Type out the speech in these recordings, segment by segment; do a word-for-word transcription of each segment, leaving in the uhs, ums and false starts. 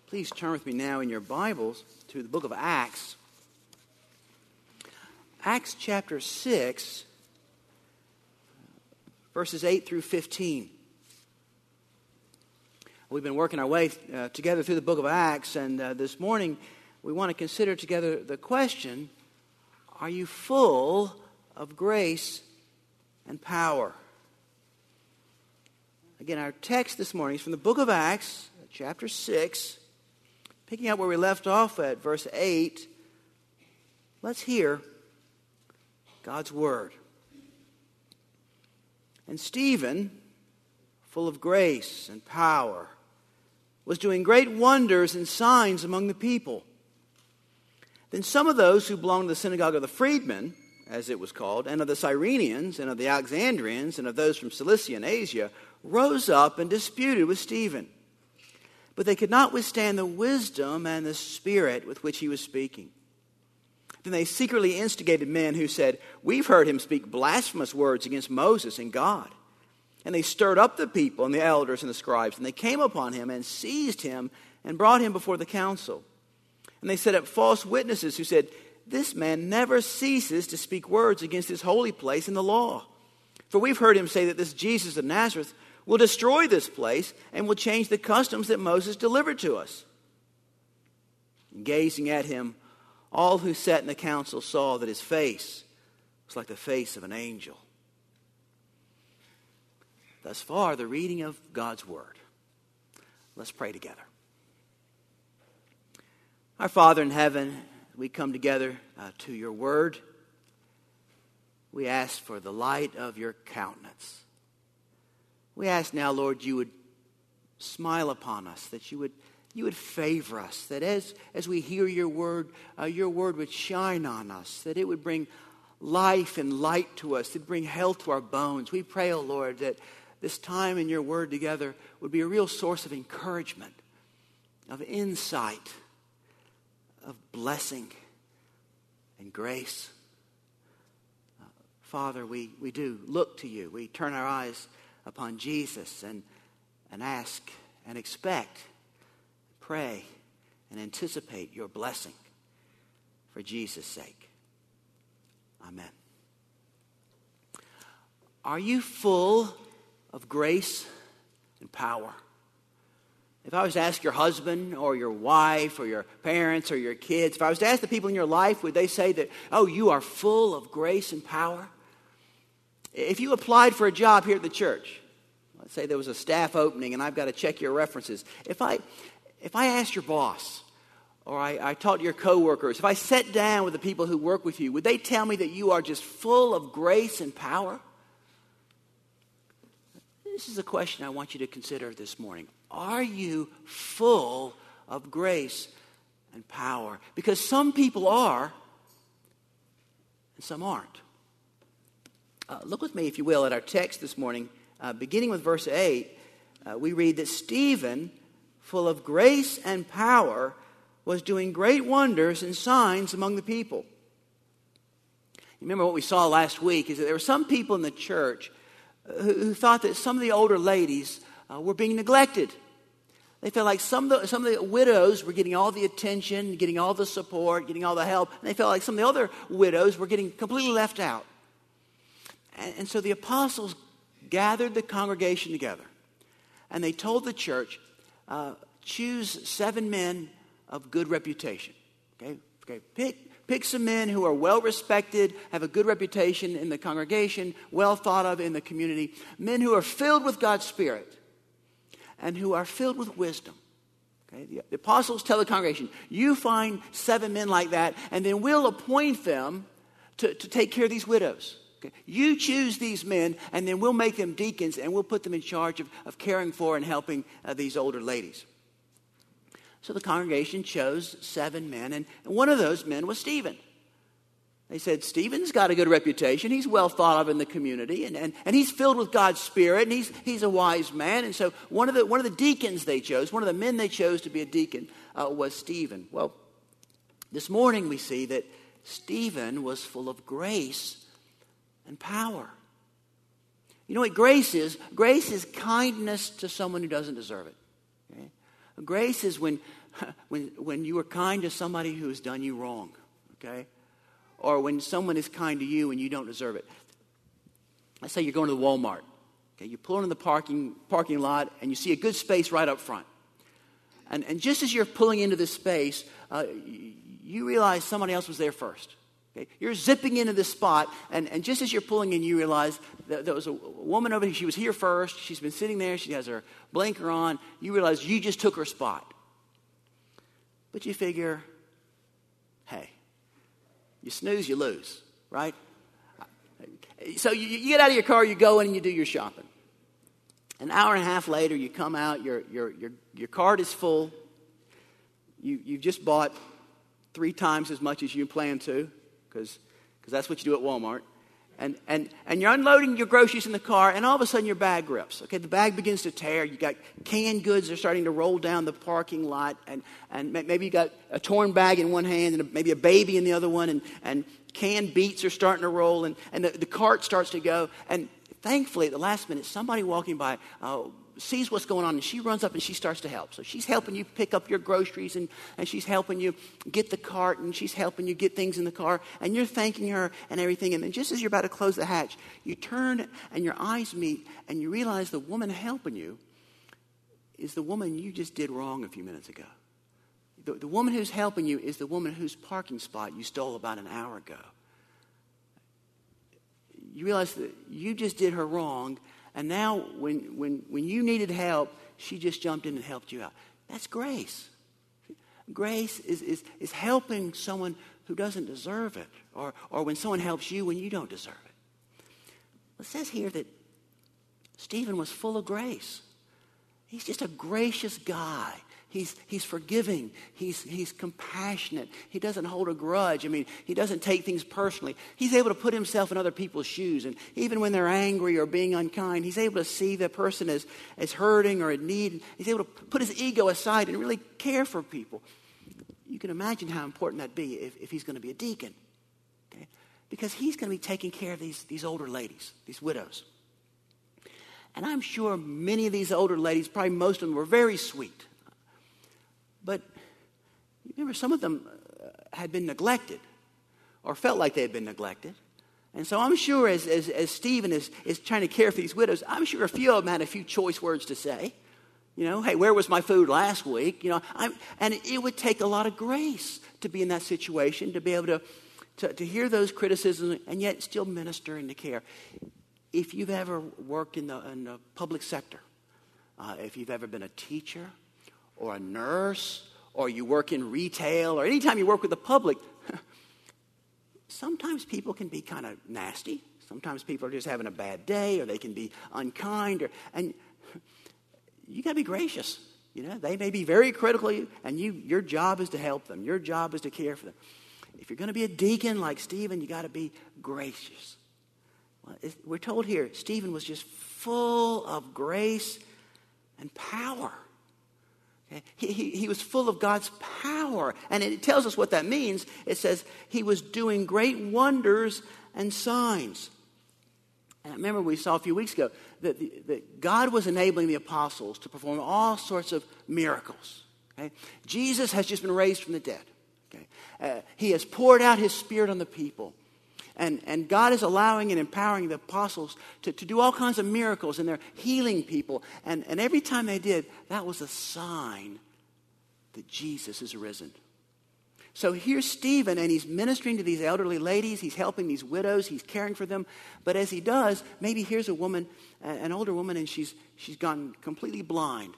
Please turn with me now in your Bibles to the book of Acts. Acts chapter six, verses eight through fifteen. We've been working our way uh, together through the book of Acts, and uh, this morning we want to consider together the question, are you full of grace and power? Again, our text this morning is from the book of Acts, chapter six, picking up where we left off at verse eight. Let's hear God's word. And Stephen, full of grace and power, was doing great wonders and signs among the people. Then some of those who belonged to the synagogue of the freedmen, as it was called, and of the Cyrenians, and of the Alexandrians, and of those from Cilicia and Asia, rose up and disputed with Stephen. But they could not withstand the wisdom and the spirit with which he was speaking. Then they secretly instigated men who said, "We've heard him speak blasphemous words against Moses and God." And they stirred up the people and the elders and the scribes, and they came upon him and seized him and brought him before the council. And they set up false witnesses who said, "This man never ceases to speak words against this holy place and the law. For we've heard him say that this Jesus of Nazareth will destroy this place and will change the customs that Moses delivered to us." And gazing at him, all who sat in the council saw that his face was like the face of an angel. Thus far, the reading of God's word. Let's pray together. Our Father in heaven, we come together uh, to your word. We ask for the light of your countenance. We ask now, Lord, you would smile upon us, that you would you would favor us, that as, as we hear your word, uh, your word would shine on us, that it would bring life and light to us, it would bring health to our bones. We pray, oh Lord, that this time in your word together would be a real source of encouragement, of insight, of blessing and grace. Uh, Father, we, we do look to you. We turn our eyes upon Jesus and, and ask and expect, pray and anticipate your blessing for Jesus' sake. Amen. Are you full of grace and power? If I was to ask your husband or your wife or your parents or your kids, if I was to ask the people in your life, would they say that, oh, you are full of grace and power? If you applied for a job here at the church, let's say there was a staff opening and I've got to check your references. If I if I asked your boss or I, I talked to your coworkers, if I sat down with the people who work with you, would they tell me that you are just full of grace and power? This is a question I want you to consider this morning. Are you full of grace and power? Because some people are and some aren't. Uh, look with me, if you will, at our text this morning. Uh, beginning with verse eight, uh, we read that Stephen, full of grace and power, was doing great wonders and signs among the people. You remember what we saw last week is that there were some people in the church who, who thought that some of the older ladies uh, were being neglected. They felt like some of, the, some of the widows were getting all the attention, getting all the support, getting all the help, and they felt like some of the other widows were getting completely left out. And, and so the apostles gathered the congregation together, and they told the church, uh, choose seven men of good reputation. Okay, okay. Pick pick some men who are well respected, have a good reputation in the congregation, well thought of in the community, men who are filled with God's Spirit and who are filled with wisdom. Okay, the, the apostles tell the congregation, you find seven men like that, and then we'll appoint them to, to take care of these widows. Okay? You choose these men, and then we'll make them deacons, and we'll put them in charge of, of caring for and helping uh, these older ladies. So the congregation chose seven men, and one of those men was Stephen. They said, Stephen's got a good reputation. He's well thought of in the community, and, and, and he's filled with God's Spirit, and he's he's a wise man. And so one of the one of the deacons they chose, one of the men they chose to be a deacon uh, was Stephen. Well, this morning we see that Stephen was full of grace and power. You know what grace is? Grace is kindness to someone who doesn't deserve it. Okay? Grace is when, when, when you are kind to somebody who has done you wrong, okay? Or when someone is kind to you and you don't deserve it. Let's say you're going to the Walmart. Okay, you pull into the parking parking lot and you see a good space right up front. And, and just as you're pulling into this space, uh, you, you realize somebody else was there first. Okay? You're zipping into this spot, and, and just as you're pulling in, you realize that there was a woman over here. She was here first. She's been sitting there. She has her blinker on. You realize you just took her spot. But you figure, hey, you snooze, you lose, right? So you, you get out of your car, you go in and you do your shopping. An hour and a half later, you come out, your your your your cart is full. You you've just bought three times as much as you planned to, because because that's what you do at Walmart. And and and you're unloading your groceries in the car, and all of a sudden your bag rips. Okay, the bag begins to tear. You got canned goods that are starting to roll down the parking lot, and and maybe you got a torn bag in one hand and a, maybe a baby in the other one, and and canned beets are starting to roll, and and the, the cart starts to go. And thankfully, at the last minute, somebody walking by uh, sees what's going on, and she runs up and she starts to help. So she's helping you pick up your groceries, and, and she's helping you get the cart, and she's helping you get things in the car, and you're thanking her and everything. And then just as you're about to close the hatch, you turn and your eyes meet, and you realize the woman helping you is the woman you just did wrong a few minutes ago. The, the woman who's helping you is the woman whose parking spot you stole about an hour ago. You realize that you just did her wrong, and now when, when, when you needed help, she just jumped in and helped you out. That's grace. Grace is, is, is helping someone who doesn't deserve it, or, or when someone helps you when you don't deserve it. It says here that Stephen was full of grace. He's just a gracious guy. He's, he's forgiving. He's, he's compassionate. He doesn't hold a grudge. I mean, he doesn't take things personally. He's able to put himself in other people's shoes. And even when they're angry or being unkind, he's able to see the person as, as hurting or in need. He's able to put his ego aside and really care for people. You can imagine how important that'd be if, if he's going to be a deacon. Okay? Because he's going to be taking care of these, these older ladies, these widows. And I'm sure many of these older ladies, probably most of them, were very sweet. But remember, some of them had been neglected or felt like they had been neglected. And so I'm sure as, as, as Stephen is, is trying to care for these widows, I'm sure a few of them had a few choice words to say. You know, hey, where was my food last week? You know, I'm, and it would take a lot of grace to be in that situation, to be able to, to, to hear those criticisms and yet still minister and to care. If you've ever worked in the, in the public sector, uh, if you've ever been a teacher, or a nurse, or you work in retail, or anytime you work with the public, sometimes people can be kind of nasty. Sometimes people are just having a bad day, or they can be unkind, or, and you got to be gracious. You know, they may be very critical of you, and you, your job is to help them. Your job is to care for them. If you're going to be a deacon like Stephen, you got to be gracious. Well, we're told here, Stephen was just full of grace and power. Okay? He, he, he was full of God's power. And it tells us what that means. It says he was doing great wonders and signs. And I remember we saw a few weeks ago that, the, that God was enabling the apostles to perform all sorts of miracles. Okay? Jesus has just been raised from the dead. Okay? Uh, he has poured out his Spirit on the people. And, and God is allowing and empowering the apostles to, to do all kinds of miracles, and they're healing people. And, and every time they did, that was a sign that Jesus is risen. So here's Stephen, and he's ministering to these elderly ladies. He's helping these widows. He's caring for them. But as he does, maybe here's a woman, an older woman, and she's, she's gone completely blind.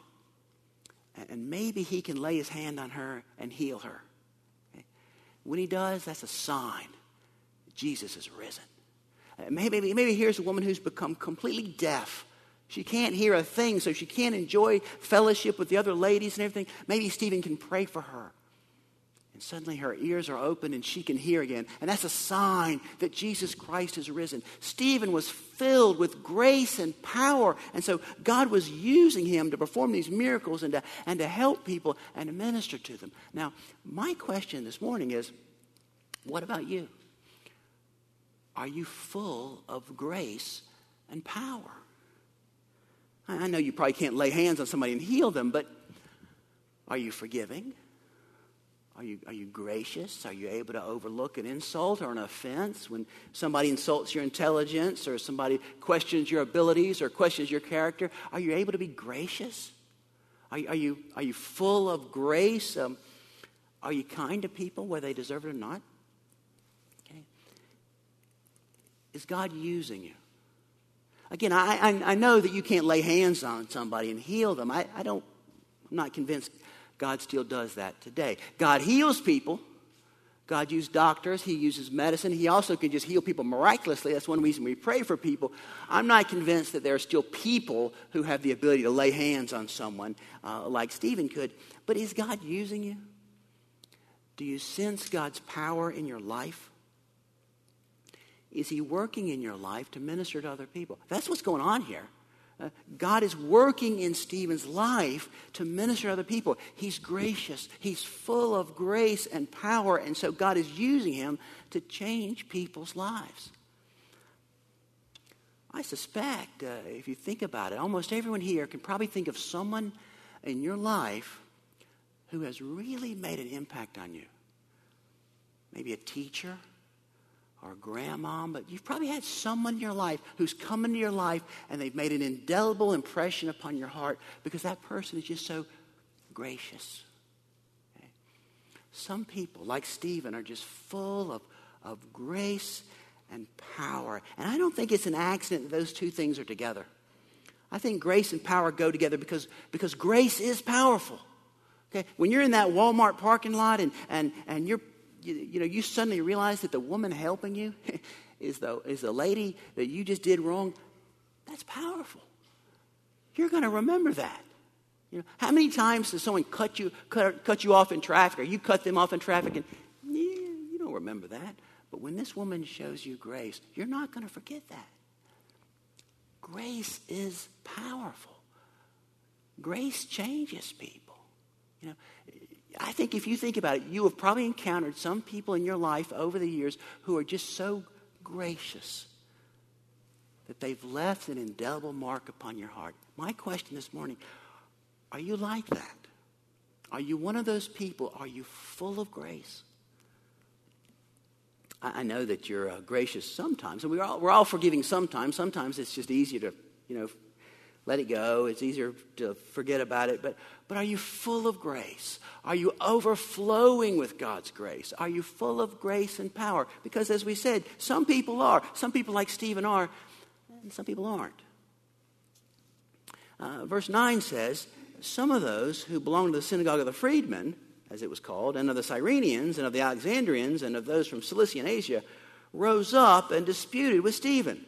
And maybe he can lay his hand on her and heal her. Okay? When he does, that's a sign. Jesus is risen. Maybe, maybe here's a woman who's become completely deaf. She can't hear a thing, so she can't enjoy fellowship with the other ladies and everything. Maybe Stephen can pray for her. And suddenly her ears are open and she can hear again. And that's a sign that Jesus Christ has risen. Stephen was filled with grace and power. And so God was using him to perform these miracles and to, and to help people and to minister to them. Now, my question this morning is, what about you? Are you full of grace and power? I know you probably can't lay hands on somebody and heal them, but Are you forgiving? Are you, are you gracious? Are you able to overlook an insult or an offense when somebody insults your intelligence or somebody questions your abilities or questions your character? Are you able to be gracious? Are, are, you, are you full of grace? Um, are you kind to people whether they deserve it or not? Okay. Is God using you? Again, I, I, I know that you can't lay hands on somebody and heal them. I, I don't, I'm not convinced God still does that today. God heals people. God used doctors. He uses medicine. He also can just heal people miraculously. That's one reason we pray for people. I'm not convinced that there are still people who have the ability to lay hands on someone uh, like Stephen could. But is God using you? Do you sense God's power in your life? Is he working in your life to minister to other people? That's what's going on here. Uh, God is working in Stephen's life to minister to other people. He's gracious. He's full of grace and power. And so God is using him to change people's lives. I suspect, uh, if you think about it, almost everyone here can probably think of someone in your life who has really made an impact on you. Maybe a teacher or grandma, but you've probably had someone in your life who's come into your life and they've made an indelible impression upon your heart because that person is just so gracious. Okay? Some people, like Stephen, are just full of, of grace and power. And I don't think it's an accident that those two things are together. I think grace and power go together because, because grace is powerful. Okay? When you're in that Walmart parking lot and, and, and you're You, you know, you suddenly realize that the woman helping you is the, is the lady that you just did wrong. That's powerful. You're going to remember that. You know, how many times does someone cut you cut, cut you off in traffic, or you cut them off in traffic, and yeah, you don't remember that. But when this woman shows you grace, you're not going to forget that. Grace is powerful. Grace changes people. You know, I think if you think about it, you have probably encountered some people in your life over the years who are just so gracious that they've left an indelible mark upon your heart. My question this morning, are you like that? Are you one of those people? Are you full of grace? I know that you're uh, gracious sometimes, and we're all, we're all forgiving sometimes. Sometimes it's just easier to, you know, let it go. It's easier to forget about it. But, but are you full of grace? Are you overflowing with God's grace? Are you full of grace and power? Because as we said, some people are. Some people like Stephen are, and some people aren't. Uh, verse nine says, some of those who belonged to the synagogue of the freedmen, as it was called, and of the Cyrenians, and of the Alexandrians, and of those from Cilicia and Asia, rose up and disputed with Stephen.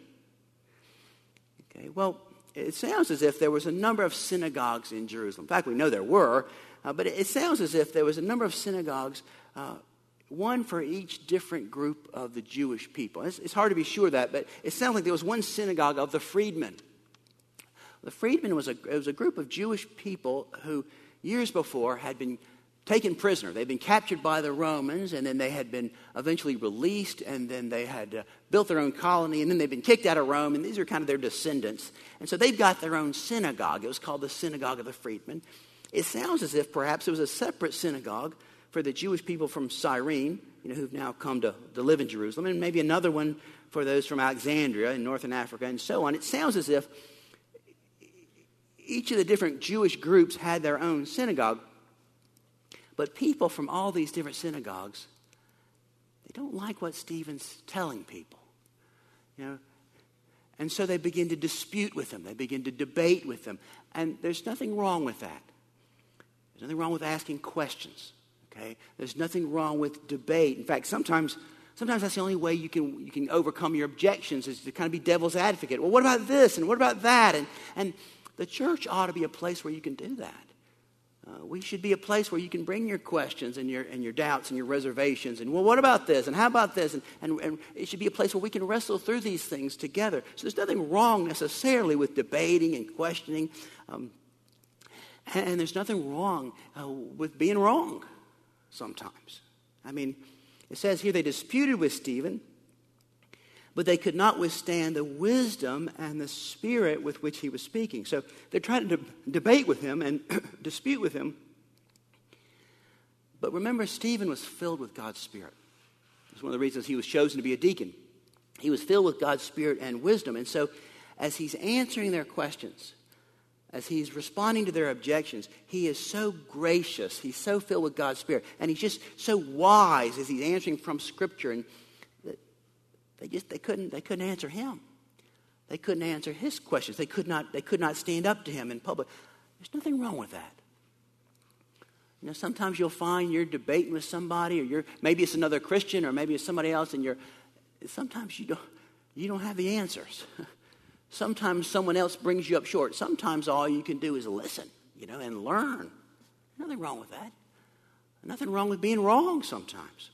Okay, well, it sounds as if there was a number of synagogues in Jerusalem. In fact, we know there were, uh, but it sounds as if there was a number of synagogues, uh, one for each different group of the Jewish people. It's, it's hard to be sure of that, but it sounds like there was one synagogue of the freedmen. The freedmen was a, it was a group of Jewish people who years before had been taken prisoner. They'd been captured by the Romans, and then they had been eventually released, and then they had uh, built their own colony, and then they'd been kicked out of Rome, and these are kind of their descendants. And so they've got their own synagogue. It was called the Synagogue of the Freedmen. It sounds as if perhaps it was a separate synagogue for the Jewish people from Cyrene, you know, who've now come to, to live in Jerusalem, and maybe another one for those from Alexandria in northern Africa, and so on. It sounds as if each of the different Jewish groups had their own synagogue. But people from all these different synagogues, they don't like what Stephen's telling people. You know, and so they begin to dispute with him. They begin to debate with him. And there's nothing wrong with that. There's nothing wrong with asking questions. Okay? There's nothing wrong with debate. In fact, sometimes sometimes that's the only way you can you can overcome your objections, is to kind of be devil's advocate. Well, what about this? And what about that? And and the church ought to be a place where you can do that. Uh, we should be a place where you can bring your questions and your and your doubts and your reservations. And, well, what about this? And how about this? And, and, and it should be a place where we can wrestle through these things together. So there's nothing wrong necessarily with debating and questioning. Um, and, and there's nothing wrong uh, with being wrong sometimes. I mean, it says here they disputed with Stephen, but they could not withstand the wisdom and the spirit with which he was speaking. So they're trying to de- debate with him and dispute with him, But remember, Stephen was filled with God's Spirit. It's one of the reasons he was chosen to be a deacon. He was filled with God's Spirit and wisdom. And so as he's answering their questions, as he's responding to their objections, he is so gracious. He's so filled with God's Spirit. And he's just so wise as he's answering from Scripture. And they just they couldn't they couldn't answer him. They couldn't answer his questions. They could not they could not stand up to him in public. There's nothing wrong with that. You know, sometimes you'll find you're debating with somebody, or you're maybe it's another Christian, or maybe it's somebody else, and you're sometimes you don't you don't have the answers. Sometimes someone else brings you up short. Sometimes all you can do is listen, you know, and learn. Nothing wrong with that. Nothing wrong with being wrong sometimes.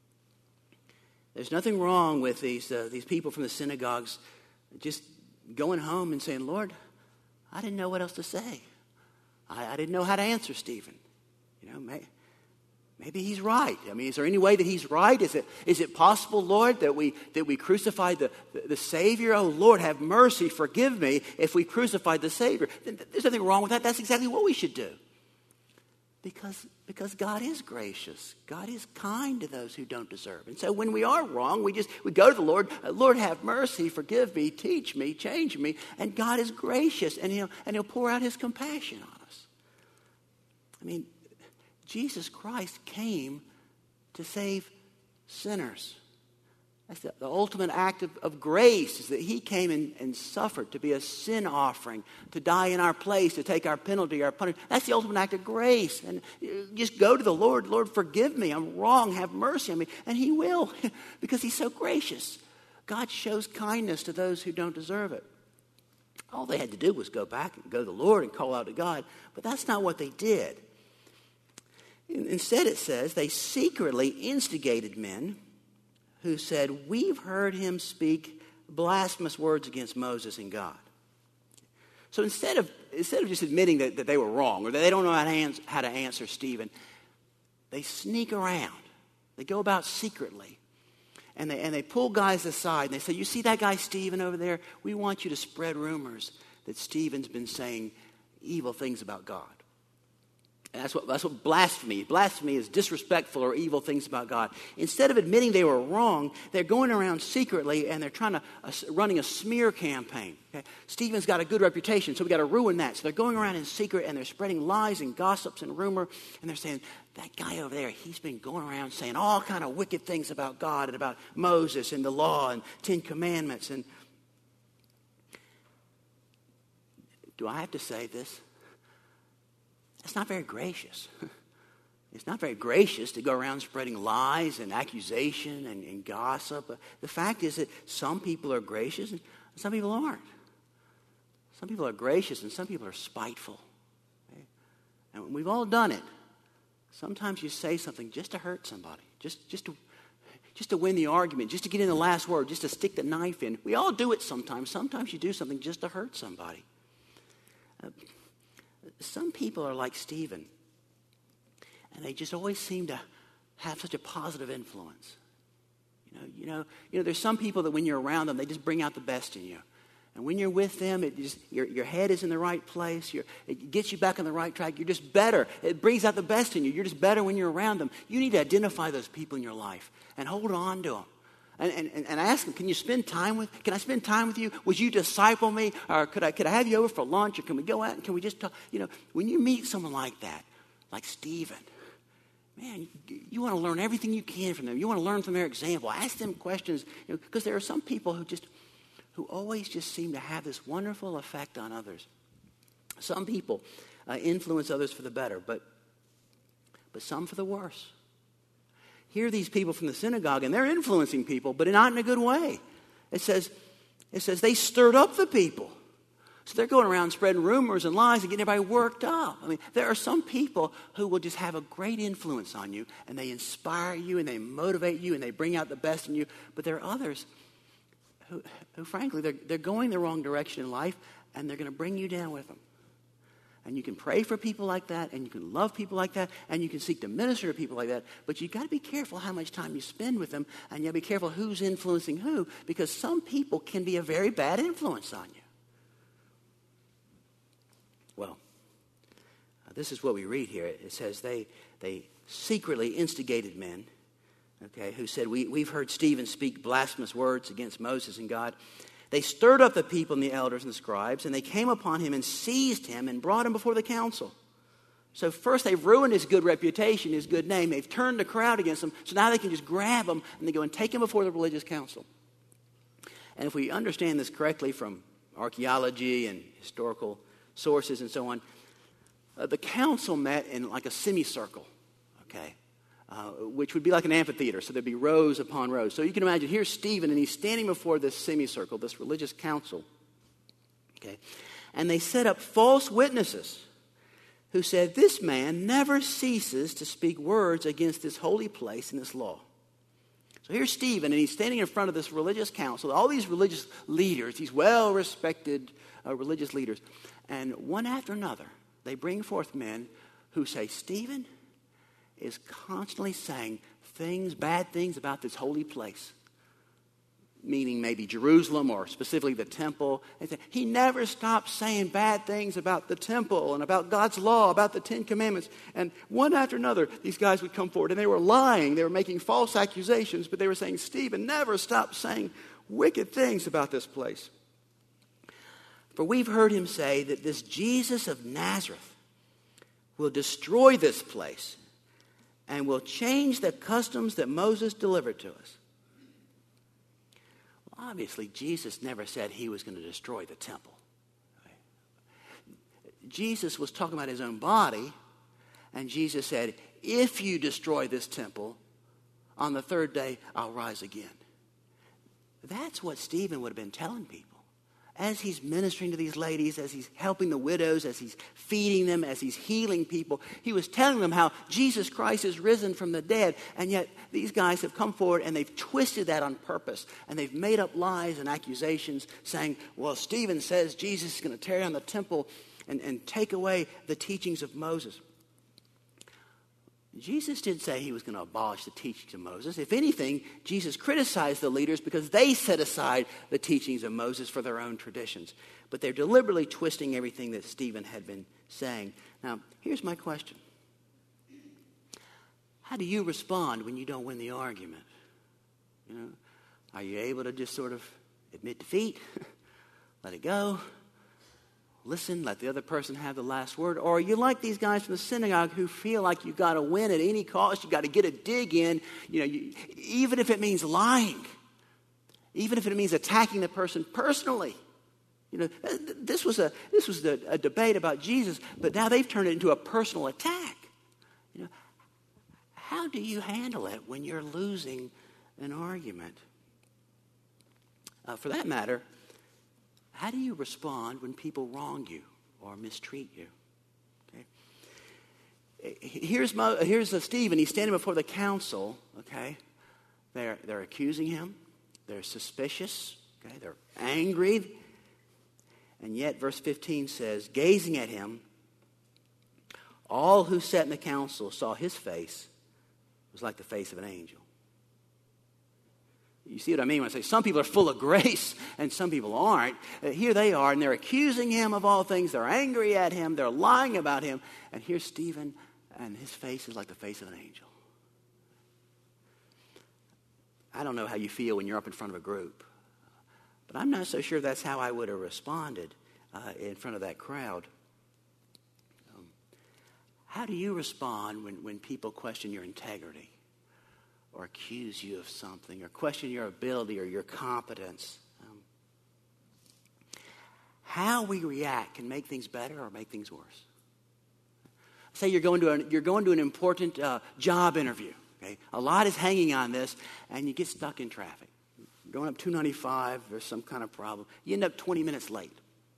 There's nothing wrong with these uh, these people from the synagogues just going home and saying, Lord, I didn't know what else to say. I, I didn't know how to answer Stephen. You know, may, maybe he's right. I mean, is there any way that he's right? Is it is it possible, Lord, that we that we crucified the, the, the Savior? Oh, Lord, have mercy, forgive me if we crucified the Savior. There's nothing wrong with that. That's exactly what we should do. Because, because God is gracious. God is kind to those who don't deserve. And so when we are wrong, we just we go to the Lord. Lord, have mercy, forgive me, teach me, change me. And God is gracious, and he'll, and he'll pour out his compassion on us. I mean, Jesus Christ came to save sinners. That's the, the ultimate act of, of grace, is that he came and, and suffered to be a sin offering, to die in our place, to take our penalty, our punishment. That's the ultimate act of grace. And you just go to the Lord, Lord, forgive me, I'm wrong, have mercy on me. And he will, because he's so gracious. God shows kindness to those who don't deserve it. All they had to do was go back and go to the Lord and call out to God. But that's not what they did. Instead, it says they secretly instigated men who said, we've heard him speak blasphemous words against Moses and God. So instead of instead of just admitting that, that they were wrong, or that they don't know how to, ans- how to answer Stephen, they sneak around. They go about secretly. And they, and they pull guys aside, and they say, you see that guy Stephen over there? We want you to spread rumors that Stephen's been saying evil things about God. And that's what, that's what blasphemy. Blasphemy is disrespectful or evil things about God. Instead of admitting they were wrong, they're going around secretly and they're trying to uh, running a smear campaign. Okay? Stephen's got a good reputation, so we got to ruin that. So they're going around in secret and they're spreading lies and gossips and rumor, and they're saying that guy over there, he's been going around saying all kind of wicked things about God and about Moses and the law and Ten Commandments. And do I have to say this? It's not very gracious. It's not very gracious to go around spreading lies and accusation and, and gossip. The fact is that some people are gracious and some people aren't. Some people are gracious and some people are spiteful. Okay? And we've all done it. Sometimes you say something just to hurt somebody, just, just, to, just to win the argument, just to get in the last word, just to stick the knife in. We all do it sometimes. Sometimes you do something just to hurt somebody. Uh, Some people are like Stephen, and they just always seem to have such a positive influence. You know, you know, you know. There's some people that when you're around them, they just bring out the best in you, and when you're with them, it just your your head is in the right place. You're, it gets you back on the right track. You're just better. It brings out the best in you. You're just better when you're around them. You need to identify those people in your life and hold on to them. And, and, and ask them, can you spend time with, can I spend time with you? Would you disciple me? Or could I, could I have you over for lunch? Or can we go out and can we just talk? You know, when you meet someone like that, like Stephen, man, you, you want to learn everything you can from them. You want to learn from their example. Ask them questions, you know, because there are some people who just, who always just seem to have this wonderful effect on others. Some people uh, influence others for the better, but, but some for the worse. Here are these people from the synagogue, and they're influencing people, but not in a good way. It says, it says they stirred up the people. So they're going around spreading rumors and lies and getting everybody worked up. I mean, there are some people who will just have a great influence on you, and they inspire you, and they motivate you, and they bring out the best in you. But there are others who, who frankly, they're, they're going the wrong direction in life, and they're going to bring you down with them. And you can pray for people like that, and you can love people like that, and you can seek to minister to people like that. But you've got to be careful how much time you spend with them, and you've got to be careful who's influencing who, because some people can be a very bad influence on you. Well, this is what we read here. It says they they secretly instigated men, okay, who said, we, we've heard Stephen speak blasphemous words against Moses and God. They stirred up the people and the elders and the scribes, and they came upon him and seized him and brought him before the council. So first they've ruined his good reputation, his good name. They've turned the crowd against him. So now they can just grab him and they go and take him before the religious council. And if we understand this correctly from archaeology and historical sources and so on, uh, the council met in like a semicircle, okay, uh, which would be like an amphitheater. So there'd be rows upon rows. So you can imagine, here's Stephen, and he's standing before this semicircle, this religious council, okay, and they set up false witnesses who said, this man never ceases to speak words against this holy place and this law. So here's Stephen, and he's standing in front of this religious council, all these religious leaders, these well-respected uh, religious leaders. And one after another, they bring forth men who say, Stephen is constantly saying things, bad things about this holy place, meaning maybe Jerusalem or specifically the temple. They say, he never stops saying bad things about the temple and about God's law, about the Ten Commandments. And one after another, these guys would come forward, and they were lying. They were making false accusations, but they were saying, Stephen never stops saying wicked things about this place. For we've heard him say that this Jesus of Nazareth will destroy this place and will change the customs that Moses delivered to us. Well, obviously, Jesus never said he was going to destroy the temple. Right? Jesus was talking about his own body, and Jesus said, if you destroy this temple, on the third day, I'll rise again. That's what Stephen would have been telling people. As he's ministering to these ladies, as he's helping the widows, as he's feeding them, as he's healing people, he was telling them how Jesus Christ is risen from the dead. And yet these guys have come forward and they've twisted that on purpose. And they've made up lies and accusations saying, well, Stephen says Jesus is going to tear down the temple and, and take away the teachings of Moses. Jesus didn't say he was going to abolish the teachings of Moses. If anything, Jesus criticized the leaders because they set aside the teachings of Moses for their own traditions. But they're deliberately twisting everything that Stephen had been saying. Now, here's my question. How do you respond when you don't win the argument? You know, are you able to just sort of admit defeat, let it go, listen, let the other person have the last word? Or are you like these guys from the synagogue who feel like you've got to win at any cost, you've got to get a dig in, you know, you, even if it means lying, even if it means attacking the person personally? You know, this was a this was a, a debate about Jesus, but now they've turned it into a personal attack. You know, how do you handle it when you're losing an argument? Uh, for that matter, how do you respond when people wrong you or mistreat you? Okay. Here's Mo, here's Stephen. He's standing before the council. Okay, they're they're accusing him. They're suspicious. Okay, they're angry. And yet, verse fifteen says, gazing at him, all who sat in the council saw his face was like the face of an angel. You see what I mean when I say some people are full of grace and some people aren't? Uh, here they are, and they're accusing him of all things. They're angry at him. They're lying about him. And here's Stephen, and his face is like the face of an angel. I don't know how you feel when you're up in front of a group, but I'm not so sure that's how I would have responded uh, in front of that crowd. Um, how do you respond when, when people question your integrity, or accuse you of something, or question your ability or your competence? Um, how we react can make things better or make things worse. Say you're going to an, you're going to an important uh, job interview. Okay, a lot is hanging on this, and you get stuck in traffic. You're going up two ninety-five, there's some kind of problem. You end up twenty minutes late.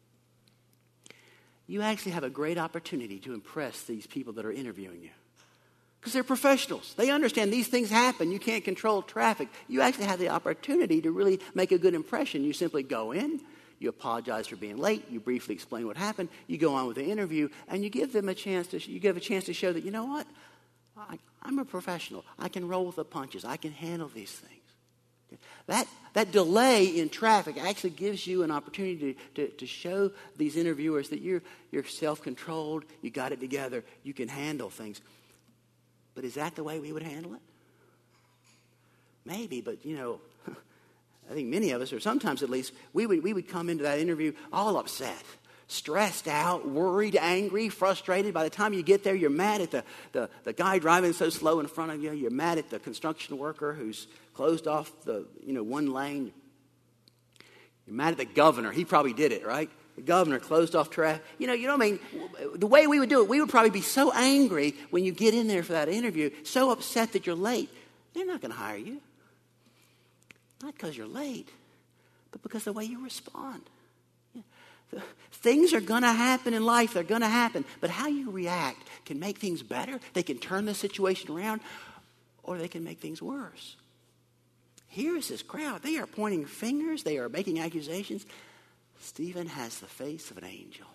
You actually have a great opportunity to impress these people that are interviewing you, because they're professionals. They understand these things happen. You can't control traffic. You actually have the opportunity to really make a good impression. You simply go in, you apologize for being late, you briefly explain what happened, you go on with the interview, and you give them a chance to, you give a chance to show that, you know what, I, I'm a professional. I can roll with the punches. I can handle these things. That, that delay in traffic actually gives you an opportunity to, to, to show these interviewers that you're, you're self-controlled, you got it together, you can handle things. But is that the way we would handle it? Maybe, but you know, I think many of us, or sometimes at least, we would, we would come into that interview all upset, stressed out, worried, angry, frustrated. By the time you get there, you're mad at the, the, the guy driving so slow in front of you. You're mad at the construction worker who's closed off the, you know, one lane. You're mad at the governor. He probably did it, right? The governor closed off traffic. You know, you know what I mean? The way we would do it, we would probably be so angry when you get in there for that interview, so upset that you're late. They're not going to hire you. Not because you're late, but because of the way you respond. Things are going to happen in life. They're going to happen. But how you react can make things better. They can turn the situation around, or they can make things worse. Here is this crowd. They are pointing fingers. They are making accusations. Stephen has the face of an angel.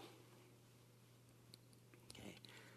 Okay.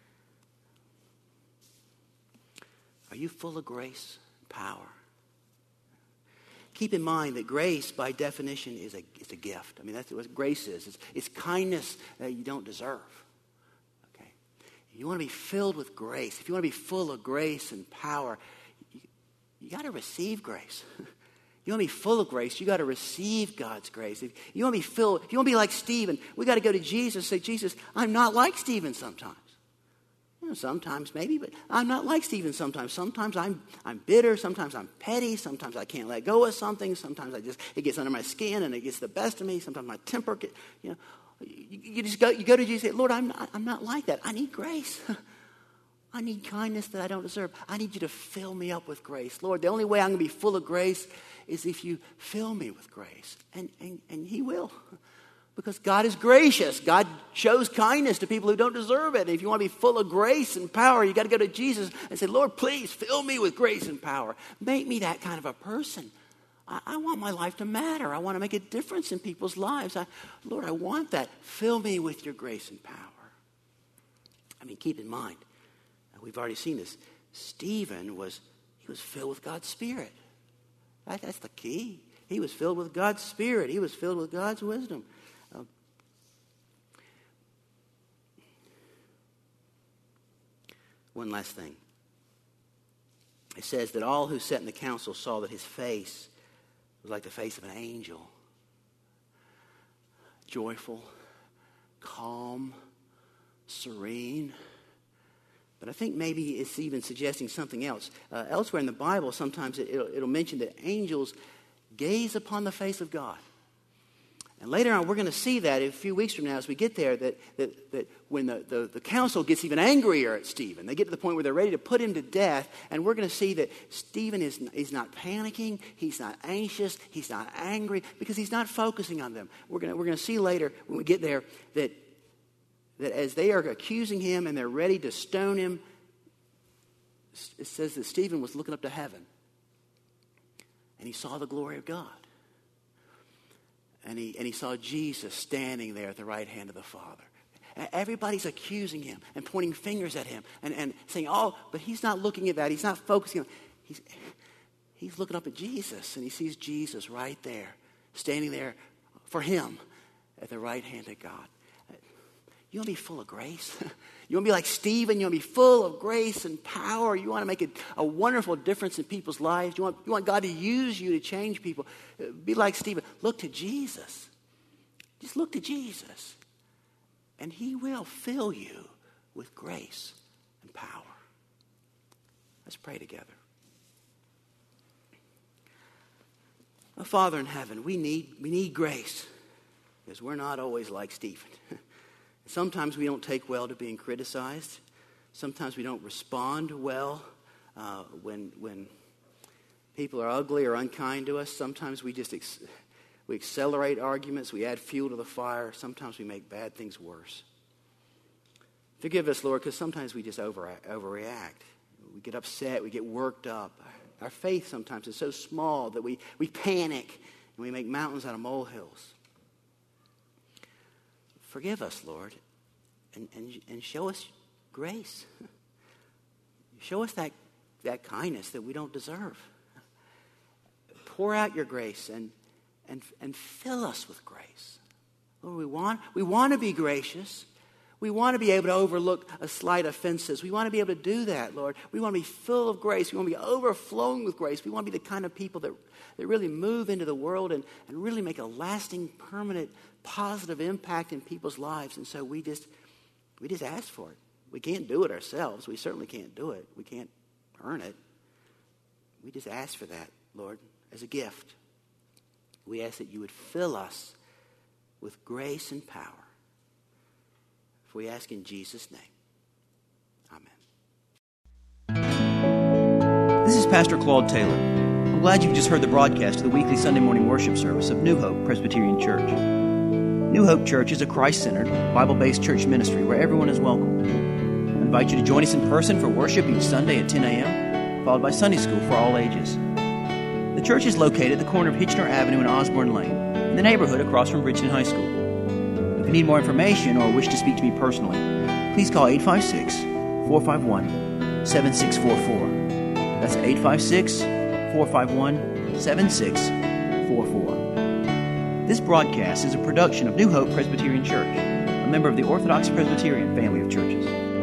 Are you full of grace and power? Keep in mind that grace, by definition, is a, is a gift. I mean, that's what grace is. It's, it's kindness that you don't deserve. Okay? If you want to be filled with grace, if you want to be full of grace and power, you, you got to receive grace. You want to be full of grace, you got to receive God's grace. If you want to be filled, if you want to be like Stephen, we got to go to Jesus and say, Jesus, I'm not like Stephen sometimes. You know, sometimes maybe, but I'm not like Stephen sometimes. Sometimes I'm I'm bitter, sometimes I'm petty, sometimes I can't let go of something, sometimes I just it gets under my skin and it gets the best of me, sometimes my temper get, you know, you, you just go you go to Jesus and say, Lord, I'm not I'm not like that. I need grace. I need kindness that I don't deserve. I need you to fill me up with grace. Lord, the only way I'm going to be full of grace is if you fill me with grace. And, and, and he will. Because God is gracious. God shows kindness to people who don't deserve it. And if you want to be full of grace and power, you got to go to Jesus and say, Lord, please fill me with grace and power. Make me that kind of a person. I, I want my life to matter. I want to make a difference in people's lives. I, Lord, I want that. Fill me with your grace and power. I mean, keep in mind, we've already seen this. Stephen was, he was filled with God's Spirit. That, that's the key. He was filled with God's Spirit. He was filled with God's wisdom. Uh, one last thing. It says that all who sat in the council saw that his face was like the face of an angel. Joyful, calm, serene. But I think maybe it's even suggesting something else. Uh, elsewhere in the Bible, sometimes it, it'll, it'll mention that angels gaze upon the face of God. And later on, we're going to see that a few weeks from now as we get there, that, that, that when the, the, the council gets even angrier at Stephen, they get to the point where they're ready to put him to death, and we're going to see that Stephen is, is not panicking, he's not anxious, he's not angry, because he's not focusing on them. We're going to, we're going to see later when we get there that that as they are accusing him and they're ready to stone him, it says that Stephen was looking up to heaven. And he saw the glory of God. And he, and he saw Jesus standing there at the right hand of the Father. Everybody's accusing him and pointing fingers at him and, and saying, oh, but he's not looking at that. He's not focusing on he's He's looking up at Jesus, and he sees Jesus right there, standing there for him at the right hand of God. You want to be full of grace? You want to be like Stephen? You want to be full of grace and power? You want to make a, a wonderful difference in people's lives? You want, you want God to use you to change people? Be like Stephen. Look to Jesus. Just look to Jesus. And he will fill you with grace and power. Let's pray together. Oh, Father in heaven, we need, we need grace because we're not always like Stephen. Sometimes we don't take well to being criticized. Sometimes we don't respond well uh, when when people are ugly or unkind to us. Sometimes we just ex- we accelerate arguments. We add fuel to the fire. Sometimes we make bad things worse. Forgive us, Lord, because sometimes we just over, overreact. We get upset. We get worked up. Our faith sometimes is so small that we, we panic and we make mountains out of molehills. Forgive us, Lord, and, and, and show us grace. Show us that, that kindness that we don't deserve. pour out your grace and, and, and fill us with grace. Lord, we want, we want to be gracious. We want to be able to overlook a slight offenses. We want to be able to do that, Lord. We want to be full of grace. We want to be overflowing with grace. We want to be the kind of people that, that really move into the world and, and really make a lasting, permanent, positive impact in people's lives. And so we just, we just ask for it. We can't do it ourselves. We certainly can't do it. We can't earn it. We just ask for that, Lord, as a gift. We ask that you would fill us with grace and power. If we ask in Jesus' name, amen. This is Pastor Claude Taylor. I'm glad you've just heard the broadcast of the weekly Sunday morning worship service of New Hope Presbyterian Church. New Hope Church is a Christ-centered, Bible-based church ministry where everyone is welcome. I invite you to join us in person for worship each Sunday at ten a.m., followed by Sunday school for all ages. The church is located at the corner of Hitchner Avenue and Osborne Lane, in the neighborhood across from Bridgeton High School. If you need more information or wish to speak to me personally, please call eight five six, four five one, seven six four four. That's eight five six, four five one, seven six four four. This broadcast is a production of New Hope Presbyterian Church, a member of the Orthodox Presbyterian family of churches.